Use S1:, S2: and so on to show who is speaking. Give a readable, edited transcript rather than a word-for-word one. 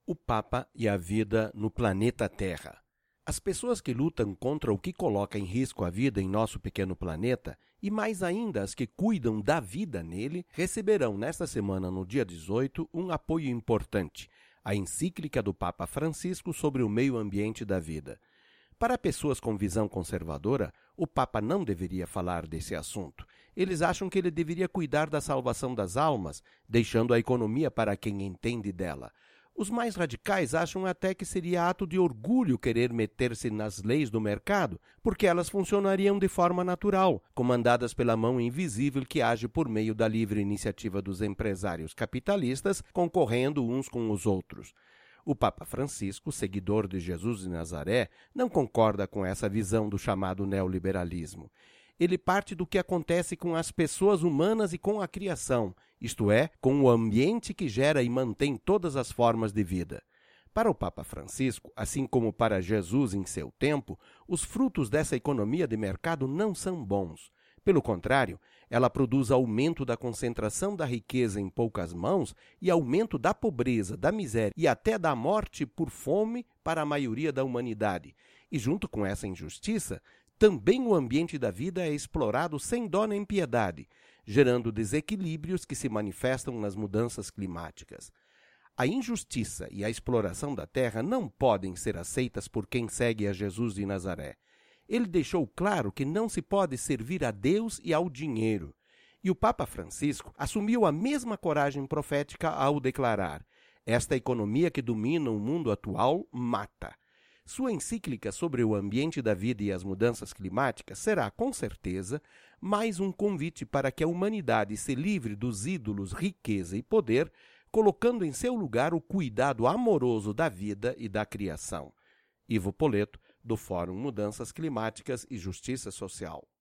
S1: O Papa e a vida no planeta Terra. As pessoas que lutam contra o que coloca em risco a vida em nosso pequeno planeta, e mais ainda as que cuidam da vida nele, receberão nesta semana, no dia 18, um apoio importante, a encíclica do Papa Francisco sobre o meio ambiente da vida. Para pessoas com visão conservadora, o Papa não deveria falar desse assunto. Eles acham que ele deveria cuidar da salvação das almas, deixando a economia para quem entende dela. Os mais radicais acham até que seria ato de orgulho querer meter-se nas leis do mercado, porque elas funcionariam de forma natural, comandadas pela mão invisível que age por meio da livre iniciativa dos empresários capitalistas, concorrendo uns com os outros. O Papa Francisco, seguidor de Jesus de Nazaré, não concorda com essa visão do chamado neoliberalismo. Ele parte do que acontece com as pessoas humanas e com a criação, isto é, com o ambiente que gera e mantém todas as formas de vida. Para o Papa Francisco, assim como para Jesus em seu tempo, os frutos dessa economia de mercado não são bons. Pelo contrário, ela produz aumento da concentração da riqueza em poucas mãos e aumento da pobreza, da miséria e até da morte por fome para a maioria da humanidade. E junto com essa injustiça, também o ambiente da vida é explorado sem dó nem piedade, gerando desequilíbrios que se manifestam nas mudanças climáticas. A injustiça e a exploração da terra não podem ser aceitas por quem segue a Jesus de Nazaré. Ele deixou claro que não se pode servir a Deus e ao dinheiro. E o Papa Francisco assumiu a mesma coragem profética ao declarar: esta economia que domina o mundo atual mata. Sua encíclica sobre o ambiente da vida e as mudanças climáticas será, com certeza, mais um convite para que a humanidade se livre dos ídolos riqueza e poder, colocando em seu lugar o cuidado amoroso da vida e da criação. Ivo Poleto, do Fórum Mudanças Climáticas e Justiça Social.